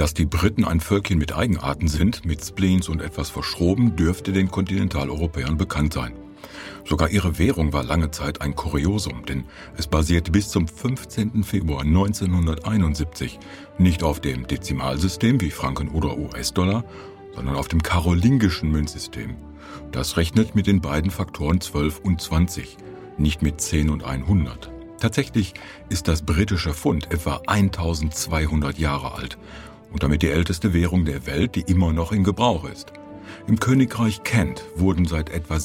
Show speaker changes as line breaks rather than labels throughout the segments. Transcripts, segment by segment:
Dass die Briten ein Völkchen mit Eigenarten sind, mit Spleens und etwas verschroben, dürfte den Kontinentaleuropäern bekannt sein. Sogar ihre Währung war lange Zeit ein Kuriosum, denn es basierte bis zum 15. Februar 1971 nicht auf dem Dezimalsystem wie Franken oder US-Dollar, sondern auf dem karolingischen Münzsystem. Das rechnet mit den beiden Faktoren 12 und 20, nicht mit 10 und 100. Tatsächlich ist das britische Pfund etwa 1200 Jahre alt und damit die älteste Währung der Welt, die immer noch in Gebrauch ist. Im Königreich Kent wurden seit etwa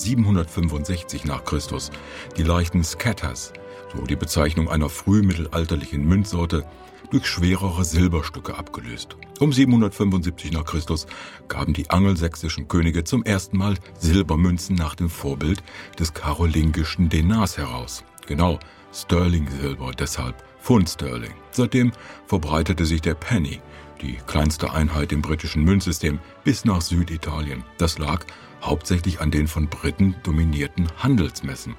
765 nach Christus die leichten Scatters, so die Bezeichnung einer frühmittelalterlichen Münzsorte, durch schwerere Silberstücke abgelöst. Um 775 nach Christus gaben die angelsächsischen Könige zum ersten Mal Silbermünzen nach dem Vorbild des karolingischen Denars heraus. Genau, Sterling-Silber, deshalb Pfund Sterling. Seitdem verbreitete sich der Penny, die kleinste Einheit im britischen Münzsystem, bis nach Süditalien. Das lag hauptsächlich an den von Briten dominierten Handelsmessen.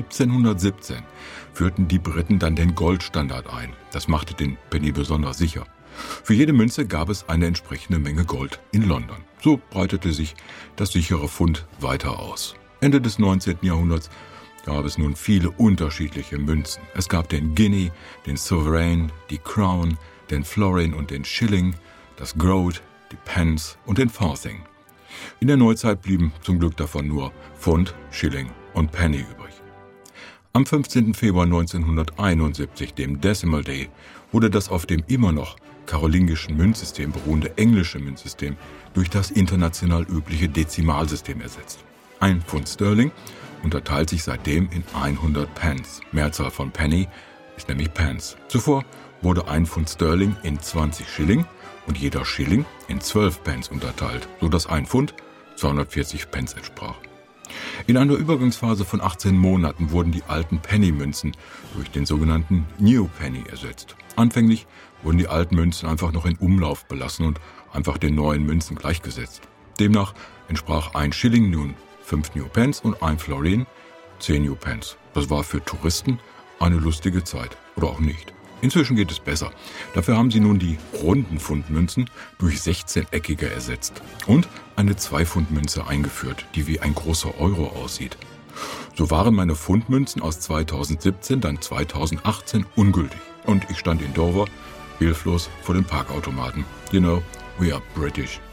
1717 führten die Briten dann den Goldstandard ein. Das machte den Penny besonders sicher. Für jede Münze gab es eine entsprechende Menge Gold in London. So breitete sich das sichere Pfund weiter aus. Ende des 19. Jahrhunderts gab es nun viele unterschiedliche Münzen. Es gab den Guinea, den Sovereign, die Crown, den Florin und den Schilling, das Groat, die Pence und den Farthing. In der Neuzeit blieben zum Glück davon nur Pfund, Schilling und Penny übrig. Am 15. Februar 1971, dem Decimal Day, wurde das auf dem immer noch karolingischen Münzsystem beruhende englische Münzsystem durch das international übliche Dezimalsystem ersetzt. Ein Pfund Sterling unterteilt sich seitdem in 100 Pence. Mehrzahl von Penny ist nämlich Pence. Zuvor wurde ein Pfund Sterling in 20 Schilling und jeder Schilling in 12 Pence unterteilt, sodass ein Pfund 240 Pence entsprach. In einer Übergangsphase von 18 Monaten wurden die alten Penny-Münzen durch den sogenannten New Penny ersetzt. Anfänglich wurden die alten Münzen einfach noch in Umlauf belassen und einfach den neuen Münzen gleichgesetzt. Demnach entsprach ein Schilling nun 5 New Pence und ein Florin 10 New Pence. Das war für Touristen eine lustige Zeit, oder auch nicht. Inzwischen geht es besser. Dafür haben sie nun die runden Pfundmünzen durch 16-eckige ersetzt und eine 2-Pfund-Münze eingeführt, die wie ein großer Euro aussieht. So waren meine Pfundmünzen aus 2017 dann 2018 ungültig und ich stand in Dover hilflos vor dem Parkautomaten. You know, we are British.